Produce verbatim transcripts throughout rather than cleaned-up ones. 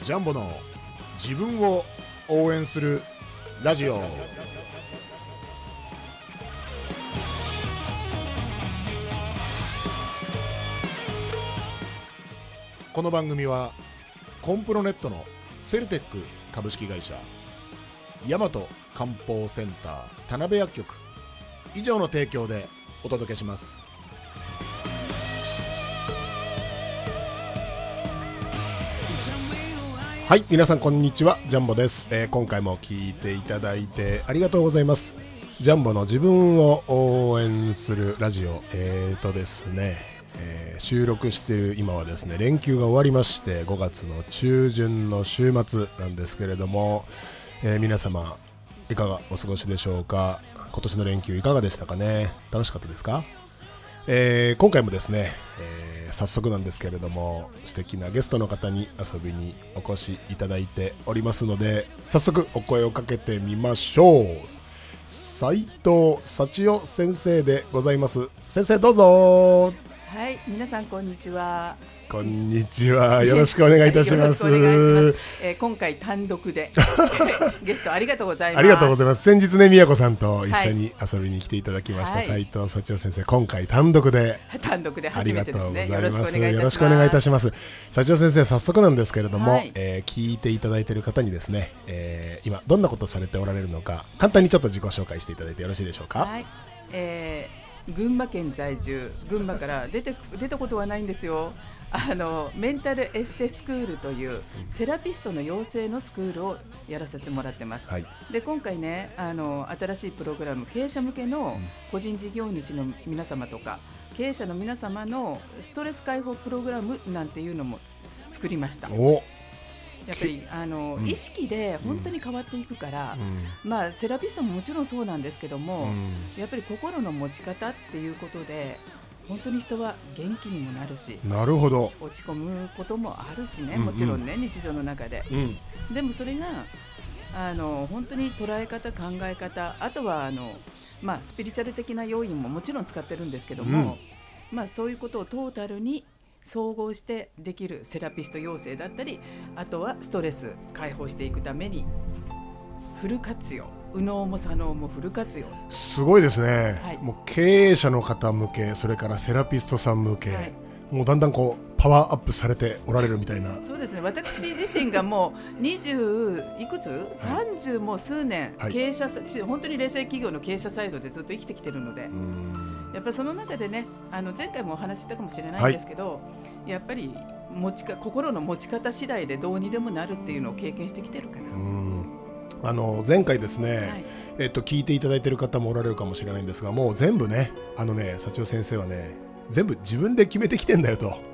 ジャンボの自分を応援するラジオ。この番組はコンプロネットのセルテック株式会社、大和漢方センター田辺薬局以上の提供でお届けします。はい、皆さんこんにちは、ジャンボです。えー、今回も聞いていただいてありがとうございます。ジャンボの自分を応援するラジオ。えーとですね、えー、収録している今はですね、連休が終わりましてごがつの中旬の週末なんですけれども、えー、皆様いかがお過ごしでしょうか。今年の連休いかがでしたかね。楽しかったですか。えー、今回もですね、えー、早速なんですけれども、素敵なゲストの方に遊びにお越しいただいておりますので、早速お声をかけてみましょう。斉藤幸代先生でございます。先生どうぞ。 はい、皆さんこんにちは。 こんにちは。よろしくお願いいたします。 よろしくお願いします。えー、今回単独でゲストありがとうございます。 ありがとうございます。先日ね、宮子さんと一緒に遊びに来ていただきました、はい、斉藤幸代先生、今回単独で単独で初めてですね。よろしくお願いいたします。 よろしくお願いいたします。幸代先生、早速なんですけれども、はい、えー、聞いていただいている方にですね、えー、今どんなことをされておられるのか、簡単にちょっと自己紹介していただいてよろしいでしょうか。 はい、えー、群馬県在住、群馬から出て出たことはないんですよ。あのメンタルエステスクールというセラピストの養成のスクールをやらせてもらってます、はい、で今回ね、あの新しいプログラム、経営者向けの個人事業主の皆様とか経営者の皆様のストレス解放プログラムなんていうのも作りました。 おやっぱりあの、うん、意識で本当に変わっていくから、うん、まあセラピストももちろんそうなんですけども、うん、やっぱり心の持ち方っていうことで本当に人は元気にもなるし、 なるほど、 落ち込むこともあるしね、もちろんね、うんうん、日常の中で、うん、でもそれがあの本当に捉え方、考え方、あとはあの、まあ、スピリチュアル的な要因ももちろん使ってるんですけども、うん、まあ、そういうことをトータルに総合してできるセラピスト養成だったり、あとはストレス解放していくためにフル活用、右脳も左脳もフル活用。 すごいですね、はい、もう経営者の方向け、それからセラピストさん向け、はい、もうだんだんこうパワーアップされておられるみたいな。 そうですね、私自身がもうにじゅういくつ、さんじゅうもう数年、はい、経営者、本当に零細企業の経営者サイドでずっと生きてきてるので、やっぱりその中でね、あの前回もお話ししたかもしれないんですけど、はい、やっぱり持ちか心の持ち方次第でどうにでもなるっていうのを経験してきてるから。 うん、あの前回ですね、はい、えっと、聞いていただいている方もおられるかもしれないんですが、もう全部ね、あのね、幸代先生はね、全部自分で決めてきてんだよと、はい、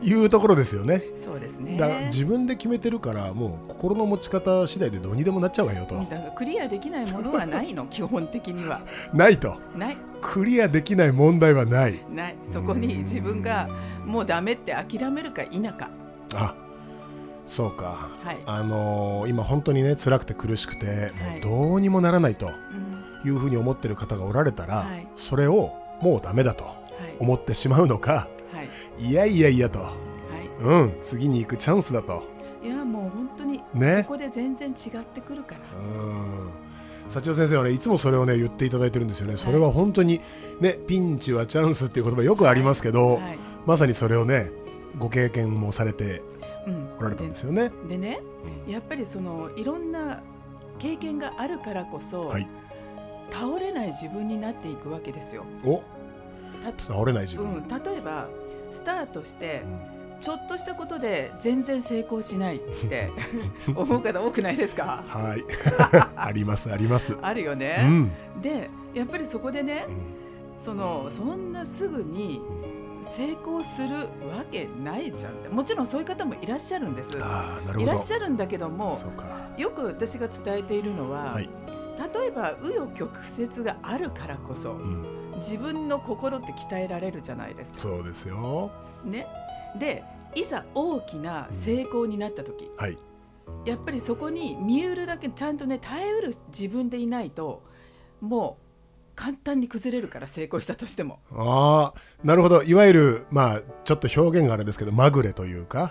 いうところですよね。 そうですね。 だから自分で決めてるから、もう心の持ち方次第でどうにでもなっちゃうわよと。 だからクリアできないものはないの基本的にはないと。 ない、 クリアできない問題はない。 ない。そこに自分がもうダメって諦めるか否か。 あ、そうか、 はい、 あのー、今本当にね、辛くて苦しくて、もうどうにもならないというふうに思ってる方がおられたら、はい、それをもうダメだと思ってしまうのか、はい、いやいやいやと、はい、うん、次に行くチャンスだと。 いや、もう本当にそこで全然違ってくるから、ね、 うん、幸代先生はね、いつもそれをね言っていただいてるんですよね。それは本当にね、ピンチはチャンスっていう言葉よくありますけど、はいはい、まさにそれをね、ご経験もされておられたんですよね。 うん、で, でね、うん、やっぱりそのいろんな経験があるからこそ、はい、倒れない自分になっていくわけですよ。 お、倒れない自分、 うん、例えばスタートして、うん、ちょっとしたことで全然成功しないって思う方多くないですか。 はいありますありますあるよね、うん、でやっぱりそこでね、うん、そのそんなすぐに成功するわけないじゃんって。もちろんそういう方もいらっしゃるんです。 あ、なるほど。 いらっしゃるんだけども、よく私が伝えているのは、はい、例えば紆余曲折があるからこそ、うん、自分の心って鍛えられるじゃないですか。 そうですよ、 ね、でいざ大きな成功になった時、うん、はい、やっぱりそこに見うるだけちゃんとね、耐えうる自分でいないと、もう簡単に崩れるから、成功したとしても。 ああ、なるほど。いわゆる、まあ、ちょっと表現があれですけど、まぐれというか、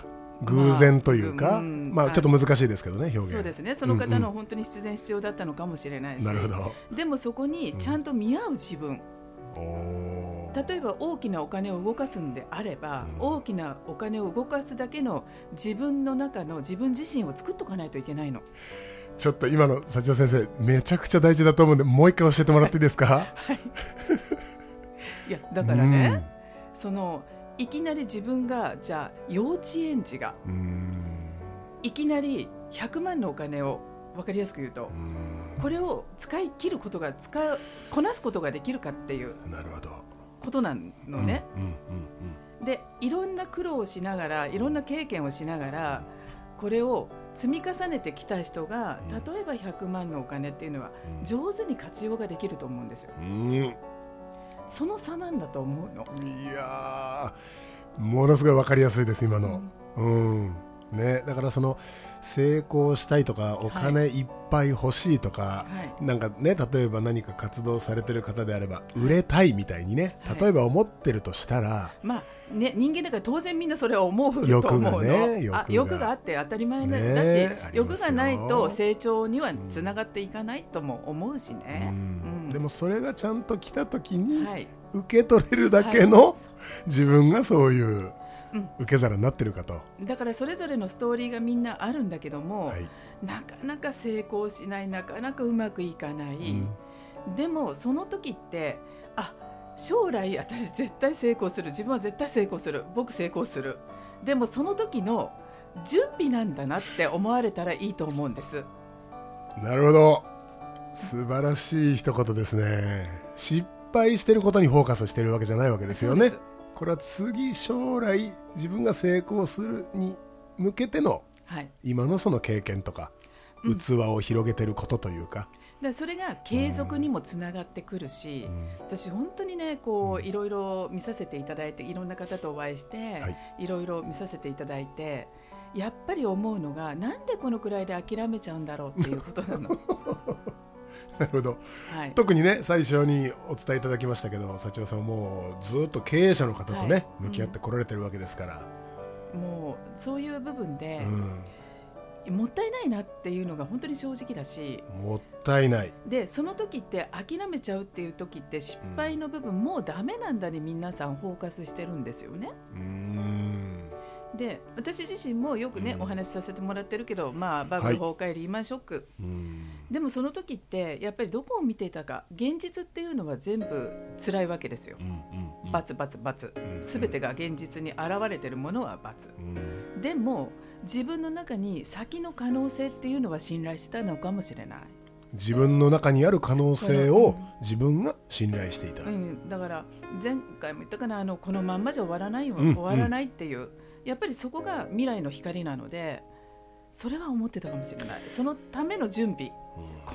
偶然というか、まあ、 うんまあ、ちょっと難しいですけどね、表現。 そうですね、その方の本当に必然必要だったのかもしれないし、 うんうん、なるほど。 でもそこにちゃんと見合う自分、 うん、 例えば大きなお金を動かすんであれば、うん、大きなお金を動かすだけの自分の中の自分自身を作っとかないといけないの。 ちょっと今の幸代先生めちゃくちゃ大事だと思うんで、もう一回教えてもらっていいですか？はい、 いやだからね、うん、そのいきなり自分がじゃあ幼稚園児がいきなりひゃくまんのお金を分かりやすく言うと、これを使い切ることが使うこなすことができるかっていうことなのね。でいろんな苦労をしながらいろんな経験をしながらこれを積み重ねてきた人が、例えばひゃくまんのお金っていうのは上手に活用ができると思うんですよ。うん、その差なんだと思うの。 いやー、ものすごい分かりやすいです今の、うんうんね、だからその成功したいとかお金いっぱい欲しいとか、はい、なんかね、例えば何か活動されてる方であれば売れたいみたいにね、例えば思ってるとしたら、はい、まあね、人間だから当然みんなそれは思うと思うの。 欲がね、 欲があ欲があって当たり前だし、ね、欲がないと成長にはつながっていかないとも思うしね、 うんうん、でもそれがちゃんと来た時に受け取れるだけの、はい、自分がそういう受け皿になってるかと。 だからそれぞれのストーリーがみんなあるんだけども、はい、なかなか成功しない、なかなかうまくいかない、うん、でもその時ってあ将来私絶対成功する、自分は絶対成功する、僕成功する、でもその時の準備なんだなって思われたらいいと思うんです。 なるほど、素晴らしい一言ですね。失敗してることにフォーカスしてるわけじゃないわけですよね。これは次将来自分が成功するに向けての、はい、今のその経験とか、うん、器を広げてることというか、 だそれが継続にもつながってくるし、うん、私本当にねこういろいろ見させていただいて、いろんな方とお会いして、はい、いろいろ見させていただいて、やっぱり思うのがなんでこのくらいで諦めちゃうんだろうっていうことなの。 なるほど、はい、特にね最初にお伝えいただきましたけど、幸代さんはもうずっと経営者の方とね、はい、向き合ってこられてるわけですから、 うん、もうそういう部分で、うん、もったいないなっていうのが本当に正直だし、 もったいないでその時って諦めちゃうっていう時って失敗の部分、うん、もうダメなんだに皆さんフォーカスしてるんですよね。うーんで私自身もよくね、うん、お話しさせてもらってるけど、まあ、バブル崩壊、リーマンショック、うん、でもその時ってやっぱりどこを見ていたか、現実っていうのは全部辛いわけですよ、うんうんうん、バツバツバツ、すべてが現実に現れてるものはバツ、うん、でも自分の中に先の可能性っていうのは信頼してたのかもしれない。 自分の中にある可能性を自分が信頼していた、 うんうん、だから前回も言ったかな、あのこのまんまじゃ終わらないよ、うんうん、終わらないっていう、やっぱりそこが未来の光なので、それは思ってたかもしれない。そのための準備、うん、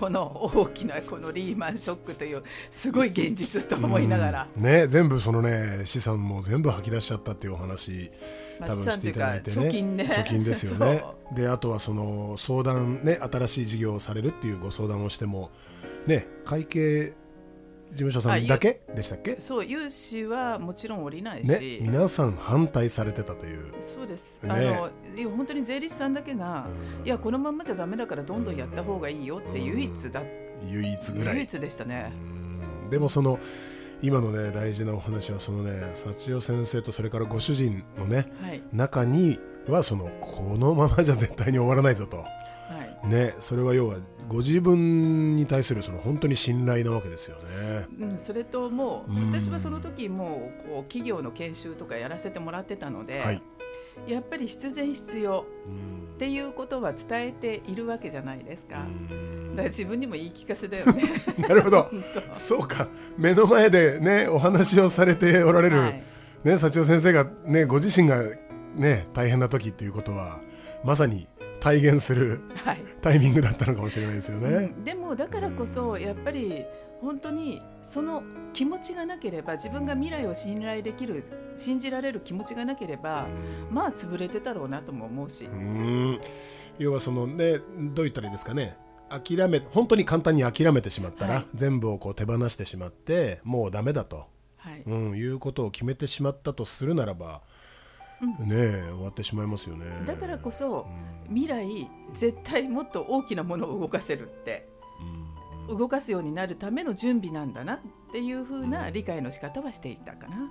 この大きなこのリーマンショックというすごい現実と思いながら、 うんね、全部そのね資産も全部吐き出しちゃったっていうお話、多分していただいてね、 貯金ね、 貯金ですよね。であとはその相談ね、新しい事業をされるっていうご相談をしてもね、会計事務所さんだけでしたっけ？そう、 融資はもちろん降りないし、 ね、皆さん反対されてたという。 そうです、ね、あの本当に税理士さんだけが、いやこのまんまじゃダメだからどんどんやった方がいいよって唯一だ、 唯一ぐらい、 唯一でしたね。 でもその今のね大事なお話は、そのね幸代先生とそれからご主人のね、はい、中にはそのこのままじゃ絶対に終わらないぞと、はいね、それは要はご自分に対するその本当に信頼なわけですよね、 うん、それともう、うん、私はその時もうこう企業の研修とかやらせてもらってたので、はい、やっぱり必然必要っていうことは伝えているわけじゃないですか。だから自分にも言い聞かせだよね。 なるほどそうか、目の前でねお話をされておられる、はいね、幸代先生がねご自身がね大変な時っていうことはまさに体現するタイミングだったのかもしれないですよね、はい、うん、 でもだからこそやっぱり本当にその気持ちがなければ、自分が未来を信頼できる、信じられる気持ちがなければ、まあ潰れてたろうなとも思うし、うーん、 要はそのね、どう言ったらいいですかね、諦め本当に簡単に諦めてしまったら、はい、全部をこう手放してしまってもうダメだと、はい、うん、いうことを決めてしまったとするならば、 うん、 ねえ終わってしまいますよね。 だからこそ、 うん、 未来絶対もっと大きなものを動かせるって、うんうん、動かすようになるための準備なんだなっていう風な理解の仕方はしていたかな。うん、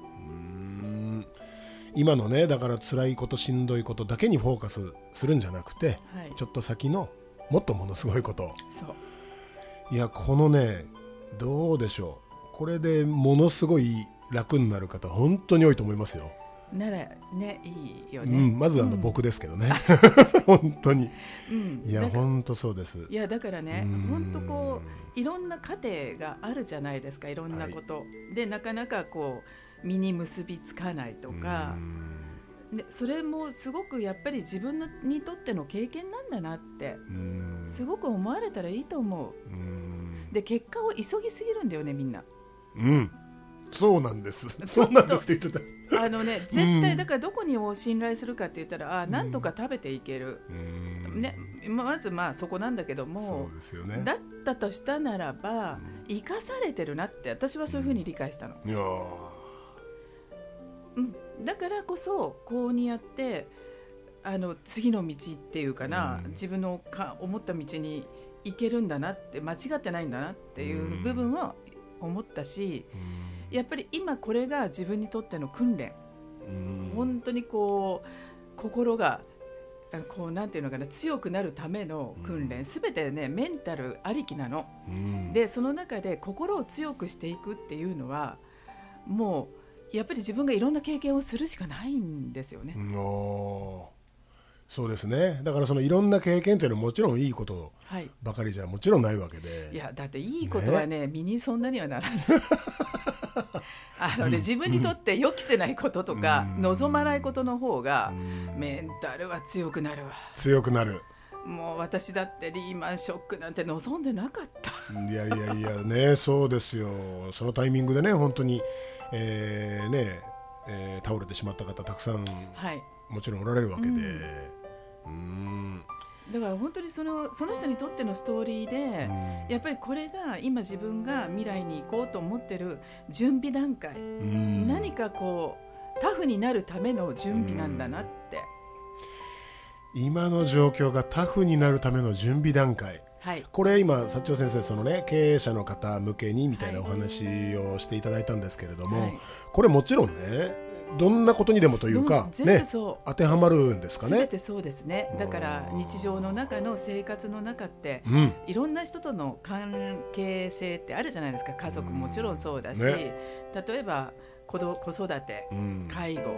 今のねだから辛いことしんどいことだけにフォーカスするんじゃなくて、はい、ちょっと先のもっとものすごいこと。 そういやこのねどうでしょう、これでものすごい楽になる方本当に多いと思いますよ。 ならねいいよね、 うん、まずあの、うん、僕ですけどね本当に、うん、いや本当そうです。 いやだからね本当こういろんな過程があるじゃないですか、いろんなこと、はい、でなかなかこう身に結びつかないとかで、それもすごくやっぱり自分のにとっての経験なんだなってすごく思われたらいいと思う。うで結果を急ぎすぎるんだよねみんな。 うんそうなんですそうなんですって言っちゃった。 あのね、絶対だからどこにを信頼するかって言ったら、あなんとか食べていける、ね、まずまあそこなんだけども、 そうですよね、 だったとしたならば生かされてるなって私はそういうふうに理解したの、 いや、 うん、だからこそこうにやってあの次の道っていうかな、うん、自分のか思った道に行けるんだなって、間違ってないんだなっていう部分は思ったし、うんやっぱり今これが自分にとっての訓練、うん本当にこう心がこうなんていうのかな強くなるための訓練、すべてねメンタルありきなの、うん、でその中で心を強くしていくっていうのはもうやっぱり自分がいろんな経験をするしかないんですよね、 うん、おそうですね。だからそのいろんな経験というのはもちろんいいことばかりじゃもちろんないわけで、 はい、いやだっていいことは ね, ね身にそんなにはならないあの、ね、自分にとって予期せないこととか、うん、望まないことの方が、うん、メンタルは強くなるわ。 強くなる。 もう私だってリーマンショックなんて望んでなかった。 いやいやいやねそうですよ。そのタイミングでね本当に、えーねえー、倒れてしまった方たくさん、はい、もちろんおられるわけで、うんうんだから本当にその、その人にとってのストーリーで、うん、やっぱりこれが今自分が未来に行こうと思ってる準備段階、うん、何かこうタフになるための準備なんだなって、 うん、今の状況がタフになるための準備段階、はい、これ今薩長先生その、ね、経営者の方向けにみたいなお話をしていただいたんですけれども、はい、これもちろんねどんなことにでもというか、ね、当てはまるんですかね。 全てそうですね。だから日常の中の生活の中って、うん、いろんな人との関係性ってあるじゃないですか。家族もちろんそうだし、ね、例えば子ど子育て、うん、介護、うん、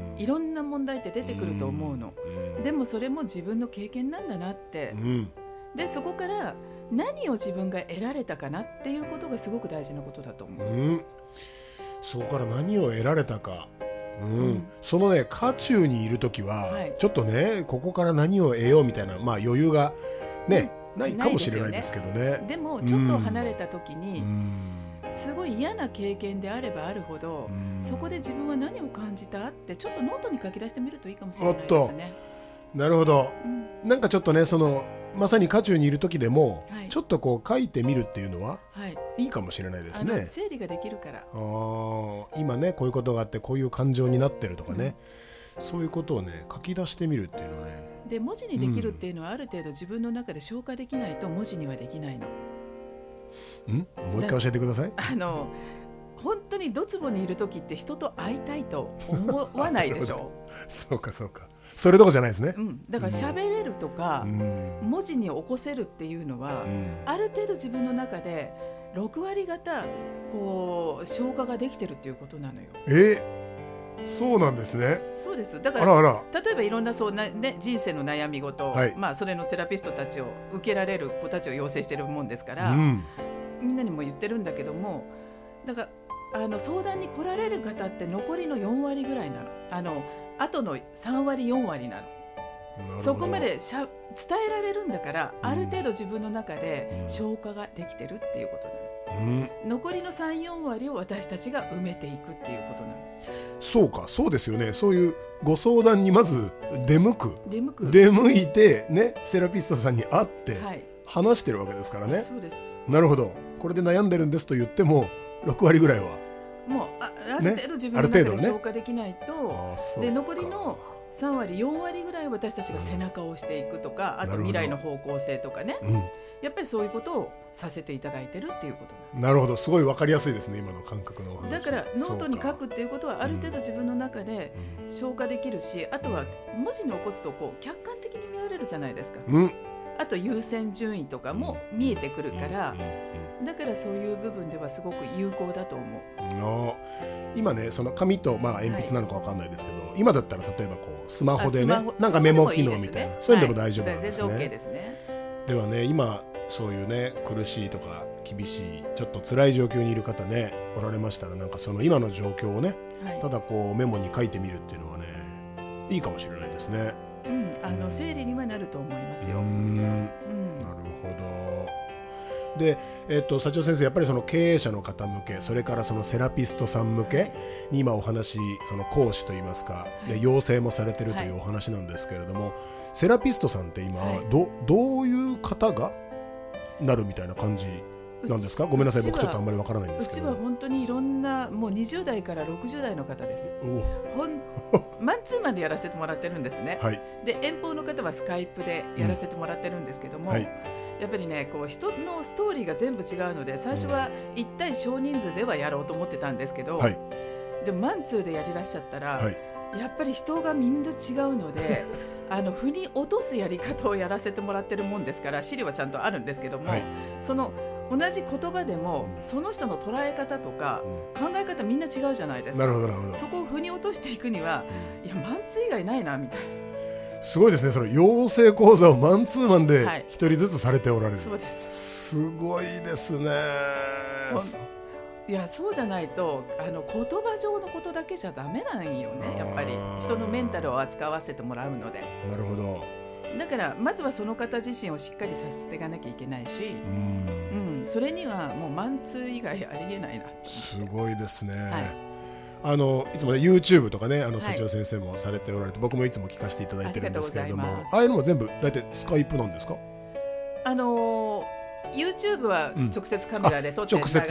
いろんな問題って出てくると思うの、うん、でもそれも自分の経験なんだなって、うん、でそこから何を自分が得られたかなっていうことがすごく大事なことだと思う、うん、 そこから何を得られたかうんうん、そのね渦中にいるときは、はい、ちょっとねここから何を得ようみたいな、まあ、余裕が、ねうん、ないかもしれないですけど ね, で, ねでもちょっと離れたときに、うん、すごい嫌な経験であればあるほど、うん、そこで自分は何を感じたってちょっとノートに書き出してみるといいかもしれないですね。 なるほど、うん、なんかちょっとねそのまさに渦中にいる時でも、はい、ちょっとこう書いてみるっていうのは、はい、いいかもしれないですね。 整理ができるから。 あ今ねこういうことがあってこういう感情になってるとかね、うん、そういうことをね書き出してみるっていうのね。 で文字にできるっていうのは、うん、ある程度自分の中で消化できないと文字にはできないの。 んもう一回教えてください。 あの本当にドツボにいる時って人と会いたいと思わないでしょそうかそうかそれどころじゃないですね、 うん、だから喋れるとか、うん、文字に起こせるっていうのは、うん、ある程度自分の中でろくわり方こう消化ができてるっていうことなのよ。 えそうなんですね。 そうですだからあらあら例えばいろんなそうな、ね、人生の悩み事、はいまあ、それのセラピストたちを受けられる子たちを養成してるもんですから、うん、みんなにも言ってるんだけどもだからあの相談に来られる方って残りのよんわりぐらいなの。あの後のさんわりよんわりなの。そこまでしゃ伝えられるんだから、うん、ある程度自分の中で消化ができてるっていうことなの、うん、残りの さん,よん 割を私たちが埋めていくっていうことなの。 そうかそうですよね。そういうご相談にまず出向く出向く出向いて、ね、セラピストさんに会って話してるわけですからね、はい、 そうです。 なるほど。これで悩んでるんですと言ってもろくわりぐらいはもう あ, ある程度自分の中で消化できないと、 ね、 で残りのさんわりよんわりぐらい私たちが背中を押していくとか、あと未来の方向性とかね、うん、やっぱりそういうことをさせていただいてるっていうことなんです。 なるほど、すごい分かりやすいですね、今の感覚のお話。 だからノートに書くっていうことはある程度自分の中で消化できるし、あとは文字に起こすとこう客観的に見られるじゃないですか、うん、あと優先順位とかも見えてくるから、だからそういう部分ではすごく有効だと思うの。今ね、その紙とまあ鉛筆なのか分かんないですけど、はい、今だったら例えばこうスマホでね、なんかメモ機能みたいな、ね、そういうのでも大丈夫なんですね、 はい、全然 OK ですね。 ではね、今そういうね苦しいとか厳しいちょっと辛い状況にいる方ねおられましたら、なんかその今の状況をね、はい、ただこうメモに書いてみるっていうのはねいいかもしれないですね。 うん、あの整理にはなると思いますよ。うーん、 うん、なるほど。で、えっと、社長先生、やっぱりその経営者の方向け、それからそのセラピストさん向けに今お話、その講師といいますか、はい、で養成もされてるというお話なんですけれども、はい、セラピストさんって今、はい、ど, どういう方がなるみたいな感じなんですか？ごめんなさい、僕ちょっとあんまりわからないんですけど。 うちは本当にいろんなもうにじゅう代からろくじゅう代の方です。ほんマンツーマンでやらせてもらってるんですね、はい、で遠方の方はスカイプでやらせてもらってるんですけども、うんはい、やっぱりねこう人のストーリーが全部違うので、最初はいち対少人数ではやろうと思ってたんですけど、はい、でもマンツーでやりだしちゃったら、はい、やっぱり人がみんな違うのであの腑に落とすやり方をやらせてもらってるもんですから、資料はちゃんとあるんですけども、はい、その同じ言葉でもその人の捉え方とか考え方みんな違うじゃないですか。 なるほどなるほど。 そこを腑に落としていくには、いやマンツー以外ないなみたいな。 すごいですね、その養成講座をマンツーマンで一人ずつされておられる、はい、 そうです。 すごいですね。 いやそうじゃないとあの言葉上のことだけじゃダメなんよね。やっぱり人のメンタルを扱わせてもらうので。 なるほど。 だからまずはその方自身をしっかりさせていかなきゃいけないし、うん、うん、それにはもうマンツー以外ありえないなと思って。 すごいですね、はい、あのいつも、ね、YouTube とかね、あの社長先生もされておられて、はい、僕もいつも聞かせていただいてるんですけれども、 あ, ああいうのも全部大体スカイプなんですか？ あのー、YouTube は直接カメラで撮って、うん、流, 流して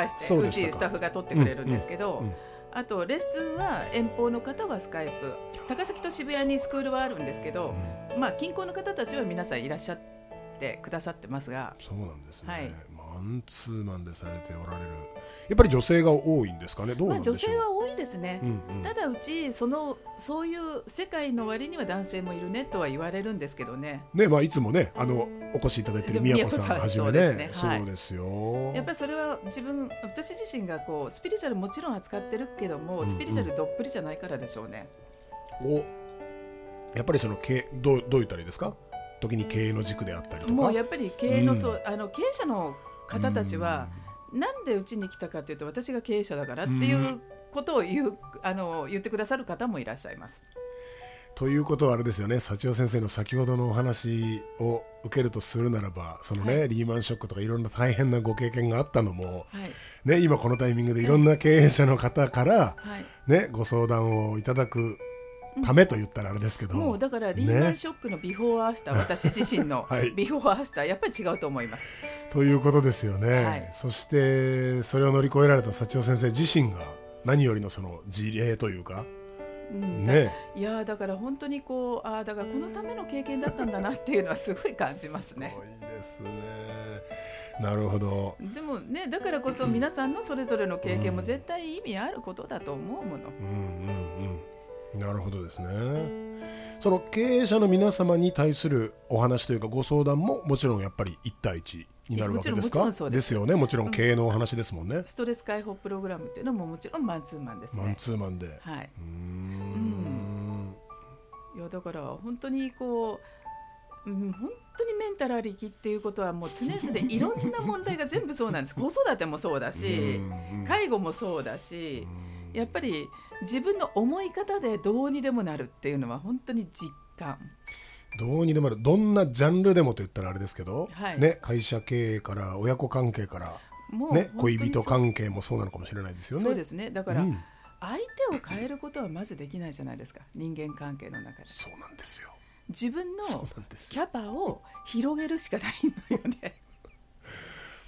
う, うちスタッフが撮ってくれるんですけど、うんうんうん、あとレッスンは遠方の方はスカイプ、高崎と渋谷にスクールはあるんですけど、うん、まあ近郊の方たちは皆さんいらっしゃってくださってますが。 そうなんですね、 はい、 マンツーマンでされておられる。やっぱり女性が多いんですかね？どうなんでしょう。 まあ、女性は多いですね、うんうん、ただうちそのそういう世界の割には男性もいるねとは言われるんですけどね。 ね、まあ、いつもねあのお越しいただいている宮子さんはじめね、そうですね、はい、そうですよ。 やっぱりそれは自分私自身がこうスピリチュアルもちろん扱ってるけども、うんうん、スピリチュアルどっぷりじゃないからでしょうね。 おやっぱりその経どうどう言ったらいいですか？時に経営の軸であったりとか、 もうやっぱり経営の、うん、そうあの経営者の方たちは、うん、なんでうちに来たかというと私が経営者だからっていうことを言う、あの言ってくださる方もいらっしゃいます。 ということはあれですよね、幸代先生の先ほどのお話を受けるとするならば、そのね、はい、リーマンショックとかいろんな大変なご経験があったのも、はいね、今このタイミングでいろんな経営者の方から、はいね、ご相談をいただくためと言ったらあれですけど、 もうだからリーマンショックのビフォーアフター、ね、私自身のビフォーアフターやっぱり違うと思いますということですよね、はい、そしてそれを乗り越えられた幸代先生自身が何よりのその事例というか、 うんね、いやだから本当にこうあだからこのための経験だったんだなっていうのはすごい感じますね。 すごいですね。なるほど。 でもね、だからこそ皆さんのそれぞれの経験も絶対意味あることだと思うもの、うんうんうん、なるほどですね。その経営者の皆様に対するお話というかご相談ももちろんやっぱりいち対いちになるわけですか？ですですよね。もちろん経営のお話ですもんね、うん、 ストレス解放プログラムっていうのももちろんマンツーマンですね。 マンツーマンで、 はい、うーん、いやだから本当にこう、うん、本当にメンタルありきっていうことはもう常々いろんな問題が全部そうなんです子育てもそうだし介護もそうだし、やっぱり自分の思い方でどうにでもなるっていうのは本当に実感。 どうにでもなる、どんなジャンルでもと言ったらあれですけど、はいね、会社経営から親子関係からもう、ね、恋人関係もそうなのかもしれないですよね。 そうですね。だから、うん、相手を変えることはまずできないじゃないですか、人間関係の中で。 そうなんですよ。 自分のキャパを広げるしかないのよね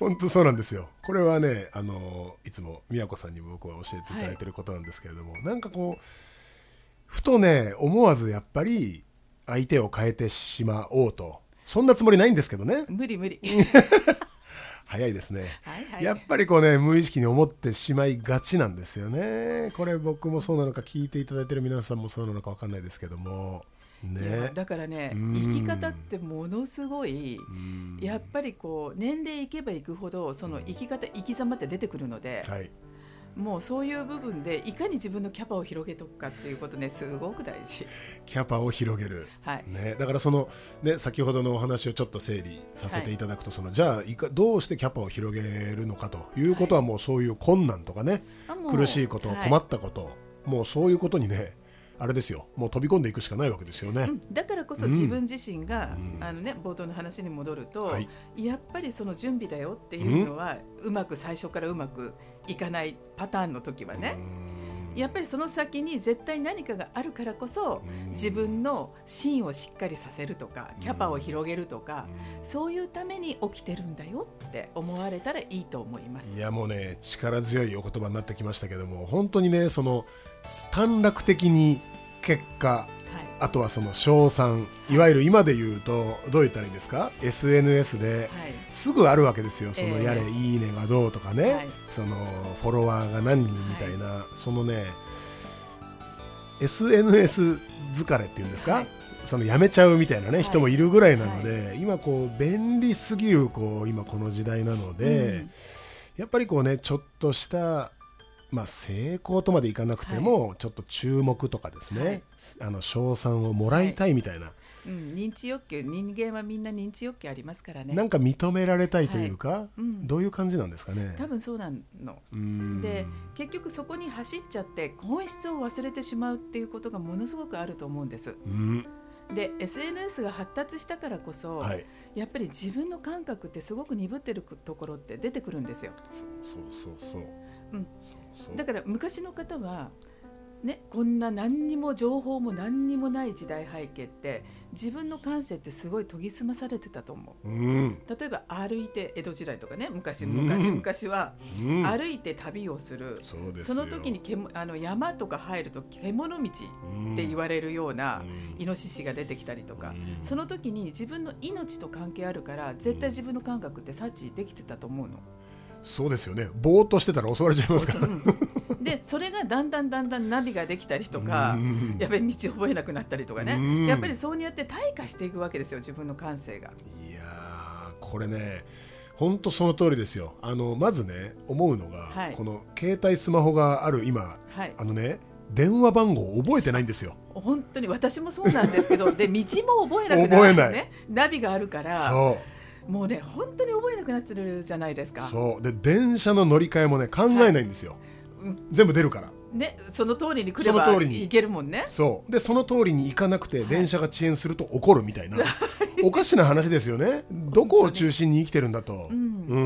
本当そうなんですよ。これはね、あのいつも宮子さんにも僕は教えていただいていることなんですけれども、はい、なんかこうふとね思わずやっぱり相手を変えてしまおうと、そんなつもりないんですけどね。 無理無理早いですね、 はいはい、 やっぱりこうね無意識に思ってしまいがちなんですよね。これ僕もそうなのか聞いていただいている皆さんもそうなのか分かんないですけどもね。 だからね、生き方ってものすごいやっぱりこう年齢いけばいくほどその生き方生き様って出てくるので、はい、もうそういう部分でいかに自分のキャパを広げとくかっていうことね、すごく大事。 キャパを広げる、 はいね、だからその、ね、先ほどのお話をちょっと整理させていただくと、はい、そのじゃあいかどうしてキャパを広げるのかということは、もうそういう困難とかね、はい、苦しいこと、困ったこと、はい、もうそういうことにねあれですよ、もう飛び込んでいくしかないわけですよね、 うん、だからこそ自分自身が、うん、あのね、冒頭の話に戻ると、はい、やっぱりその準備だよっていうのは、うん、うまく最初からうまくいかないパターンの時はね、やっぱりその先に絶対何かがあるからこそ、自分の芯をしっかりさせるとかキャパを広げるとか、そういうために起きてるんだよって思われたらいいと思います。 いやもうね、力強いお言葉になってきましたけども、本当にね、その短絡的に結果、はい、あとはその称賛、いわゆる今で言うとどう言ったらいいんですか、 エスエヌエス ですぐあるわけですよ。そのやれ、えー、いいねがどうとかね、はい、そのフォロワーが何人みたいな、はい、そのね エスエヌエス 疲れっていうんですか、はい、そのやめちゃうみたいなね、はい、人もいるぐらいなので、はい、今こう便利すぎるこう今この時代なので、うん、やっぱりこうね、ちょっとしたまあ、成功とまでいかなくても、はい、ちょっと注目とかですね、はい、あの称賛をもらいたいみたいな、はい、 うん、認知欲求、人間はみんな認知欲求ありますからね。 なんか認められたいというか、はい、うん、どういう感じなんですかね。 多分そうなの。うーんで、結局そこに走っちゃって本質を忘れてしまうっていうことがものすごくあると思うんです。うん、で エスエヌエス が発達したからこそ、はい、やっぱり自分の感覚ってすごく鈍ってるところって出てくるんですよ。 そうそうそうそう、 うん、だから昔の方はね、こんな何にも情報も何にもない時代背景って自分の感性ってすごい研ぎ澄まされてたと思う、うん、例えば歩いて、江戸時代とかね、昔昔、うん、昔は歩いて旅をする、うん、そ, その時にけあの山とか入ると獣道って言われるようなイノシシが出てきたりとか、うん、その時に自分の命と関係あるから絶対自分の感覚って察知できてたと思うの。 そうですよね、ぼーっとしてたら襲われちゃいますから、うん、 でそれがだんだんだんだんナビができたりとか、やっぱり道覚えなくなったりとかね、やっぱりそうにやって退化していくわけですよ、自分の感性が。 いやー、これね本当その通りですよ。あのまずね思うのが、はい、この携帯スマホがある今、はい、あのね電話番号を覚えてないんですよ。 本当に私もそうなんですけどで道も覚えなくなる、ね、覚えない、ナビがあるから。そうもうね、本当に覚えなくなってるじゃないですか。 そうで、電車の乗り換えもね考えないんですよ、はい、うん、全部出るからね、その通りに来れば行けるもんね。 そうで、その通りに行かなくて電車が遅延すると怒るみたいな、はい、おかしな話ですよねどこを中心に生きてるんだと、うんうん、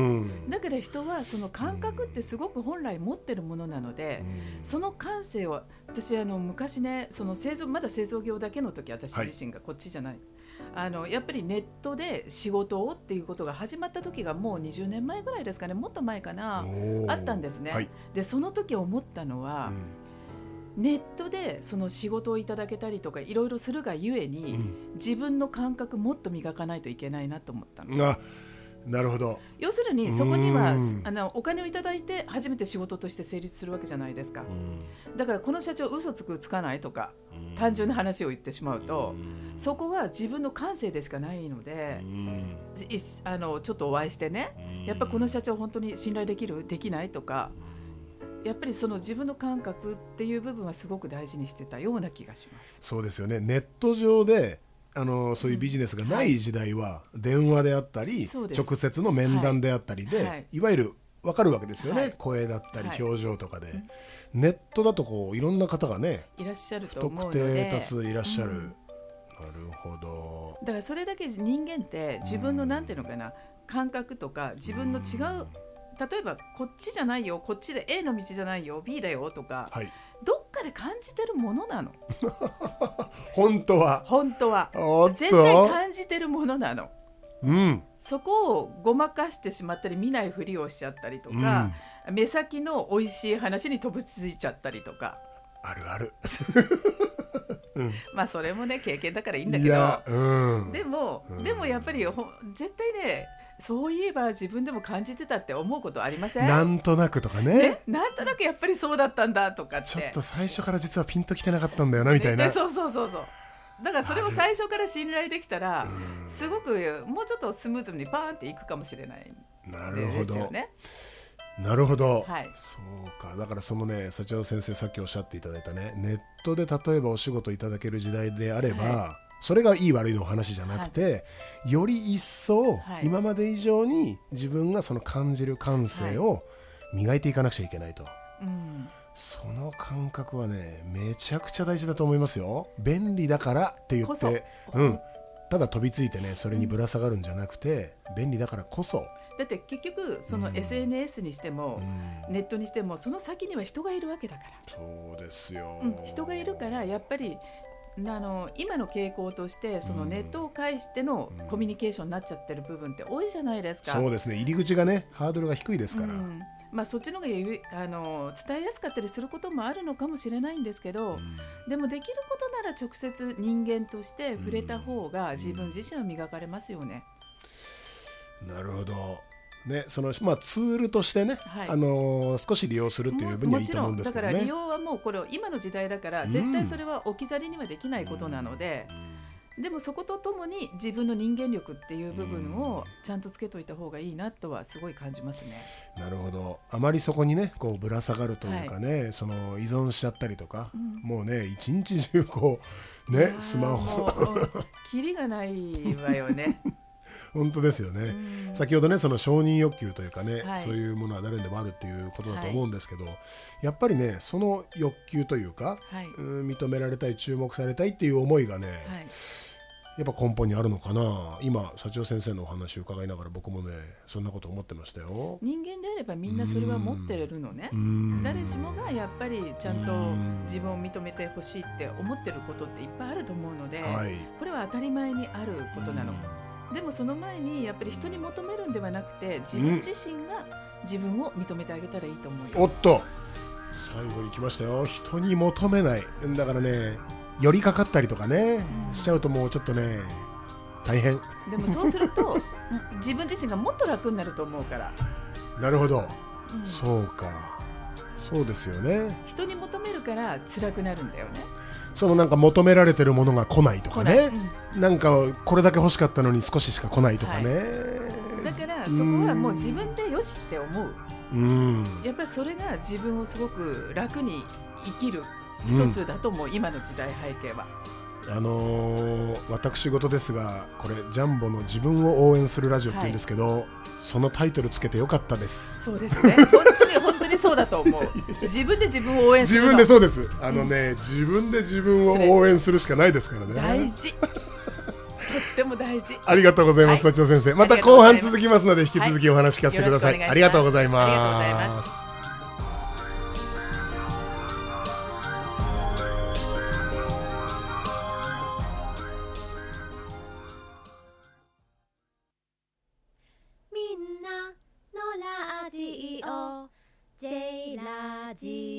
だから人はその感覚ってすごく本来持ってるものなので、うん、その感性を私あの昔ね、その製造まだ製造業だけの時、私自身がこっちじゃない、はい、あのやっぱりネットで仕事をっていうことが始まった時がもうにじゅうねんまえぐらいですかね、もっと前かな、あったんですね、はい、でその時思ったのは、うん、ネットでその仕事をいただけたりとかいろいろするがゆえに、うん、自分の感覚もっと磨かないといけないなと思ったの。 あ、なるほど。 要するにそこにはあのお金をいただいて初めて仕事として成立するわけじゃないですか。だからこの社長嘘つくつかないとか単純な話を言ってしまうと、そこは自分の感性でしかないので、あのちょっとお会いしてね、やっぱこの社長本当に信頼できるできないとか、やっぱりその自分の感覚っていう部分はすごく大事にしてたような気がします。 そうですよね。ネット上であのそういうビジネスがない時代は電話であったり、うん、直接の面談であったりで、はいはい、いわゆる分かるわけですよね、はい、声だったり表情とかで、はい、ネットだとこういろんな方がねいらっしゃると思うので、不特定多数いらっしゃる、うん、なるほど。 だからそれだけ人間って自分のなんていうのかな、感覚とか自分の違う、例えばこっちじゃないよ、こっちで A の道じゃないよ B だよとか、はい、どっかで感じてるものなの本当は本当は絶対感じてるものなの、 うん、 そこをごまかしてしまったり見ないふりをしちゃったりとか、うん、目先の美味しい話に飛びついちゃったりとかあるある、 うん、まあそれもね経験だからいいんだけど、うん、でも、うん、でもやっぱりほ絶対ねそういえば自分でも感じてたって思うことありません？ なんとなくとか ね, ねなんとなくやっぱりそうだったんだとかってちょっと最初から実はピンときてなかったんだよなみたいな、 ね、そうそうそうそうだからそれを最初から信頼できたらすごくもうちょっとスムーズにパーンっていくかもしれないですよね。 なるほどなるほど、 はい、 そうか。だからそのね幸男先生さっきおっしゃっていただいたねネットで例えばお仕事いただける時代であれば、はい、それがいい悪いの話じゃなくて、はい、より一層、はい、今まで以上に自分がその感じる感性を磨いていかなくちゃいけないと、はいうん、その感覚はねめちゃくちゃ大事だと思いますよ。便利だからって言って、うん、ただ飛びついてねそれにぶら下がるんじゃなくて、うん、便利だからこそだって結局その エスエヌエス にしても、うん、ネットにしてもその先には人がいるわけだから。 そうですよ、 うん、人がいるからやっぱりあの今の傾向としてそのネットを介してのコミュニケーションになっちゃってる部分って多いじゃないですか、 うん、そうですね。入り口がねハードルが低いですから、うんまあ、そっちの方があの伝えやすかったりすることもあるのかもしれないんですけど、うん、でもできることなら直接人間として触れた方が自分自身は磨かれますよね、 うん、なるほどね、そのまあ、ツールとしてね、はいあのー、少し利用するっていう分にはいいと思うんですけどね。 もちろんだから利用はもうこれ今の時代だから絶対それは置き去りにはできないことなので、うん、でもそことともに自分の人間力っていう部分をちゃんとつけといた方がいいなとはすごい感じますね。 なるほど。あまりそこにねこうぶら下がるというかね、はい、その依存しちゃったりとか、うん、もうね一日中こうねスマホキリがないわよね本当ですよね。先ほどねその承認欲求というかね、はい、そういうものは誰にでもあるっていうことだと思うんですけど、はい、やっぱりねその欲求というか、はい、うん認められたい注目されたいっていう思いがね、はい、やっぱ根本にあるのかな。今幸男先生のお話を伺いながら僕もねそんなこと思ってましたよ。 人間であればみんなそれは持ってるのね。誰しもがやっぱりちゃんと自分を認めてほしいって思ってることっていっぱいあると思うので、はい、これは当たり前にあることなの。でもその前にやっぱり人に求めるんではなくて自分自身が自分を認めてあげたらいいと思うよ、 うん、おっと最後に来ましたよ。人に求めないだからね寄りかかったりとかね、うん、しちゃうともうちょっとね大変。 でもそうすると自分自身がもっと楽になると思うから。 なるほど、うん、そうかそうですよね。 人に求めるから辛くなるんだよね。 そのなんか求められてるものが来ないとかね、うん、なんかこれだけ欲しかったのに少ししか来ないとかね、はい、 だからそこはもう自分でよしって思う、うん、やっぱりそれが自分をすごく楽に生きる一つだと思う、うん、今の時代背景は。 あのー、私事ですがこれジャンボの自分を応援するラジオって言うんですけど、はい、そのタイトルつけてよかったです。 そうですね本当に本当にそうだと思う自分で自分を応援するの自分でそうですあのね、うん、自分で自分を応援するしかないですからね。 大事とっても大事。 ありがとうございます、はい、幸男先生また後半続きますので引き続きお話聞かせてください、はい、ありがとうございます。 ありがとうございます。J ラ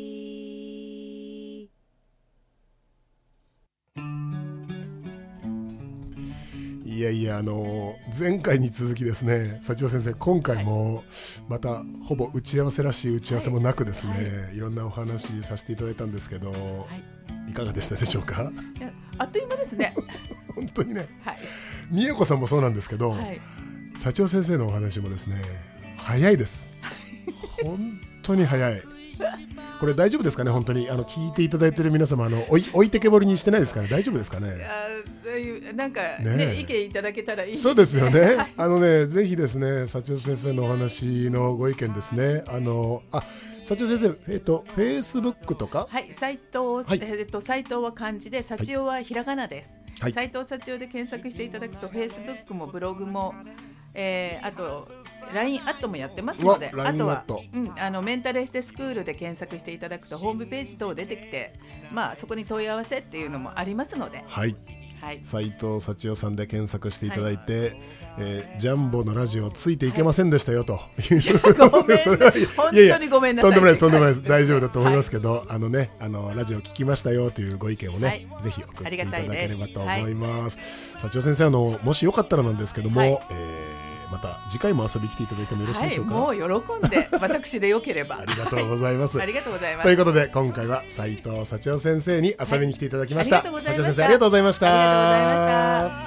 ジいやいやあの前回に続きですね幸男先生今回もまたほぼ打ち合わせらしい打ち合わせもなくですね、はいはい、いろんなお話させていただいたんですけど、はい、いかがでしたでしょうか。 いやあっという間ですね本当にね、 はい、 美恵子さんもそうなんですけど、はい、幸男先生のお話もですね早いです本当に早い。これ大丈夫ですかね。本当にあの聞いていただいている皆様あの置い、置いてけぼりにしてないですかね。大丈夫ですかね。 あなんか、ねね、意見いただけたらいいですね。 そうですよね、はい、あのねぜひですね幸男先生のお話のご意見ですね。あのあ幸男先生えっ、ー、とフェイスブックとかはい斉藤、はい、えっ、ー、と斉藤は漢字で幸男はひらがなです、はい、斉藤幸男で検索していただくとフェイスブックもブログもえー、あと ライン アットもやってますので、あとは、うん、あのメンタルエステスクールで検索していただくとホームページ等出てきて、まあ、そこに問い合わせっていうのもありますので、 はいはい、 斉藤幸男さんで検索していただいて、はい、えー、ジャンボのラジオついていけませんでしたよという、 はい、ごめん、それは本当にごめんなさい。 とんでもないです、とんでもないです、大丈夫だと思いますけど、はい、あのね、あのラジオ聞きましたよというご意見をね、はい、ぜひ送っていただければと思います。幸男先生、あのもしよかったらなんですけども、はい、えーまた次回も遊びに来ていただいてもよろしいでしょうか。 はい、もう喜んで私でよければありがとうございます、 はい、ありがとうございます。 ということで今回は斉藤幸男先生に遊びに来ていただきました。 はい、幸男先生、ありがとうございました。 ありがとうございました。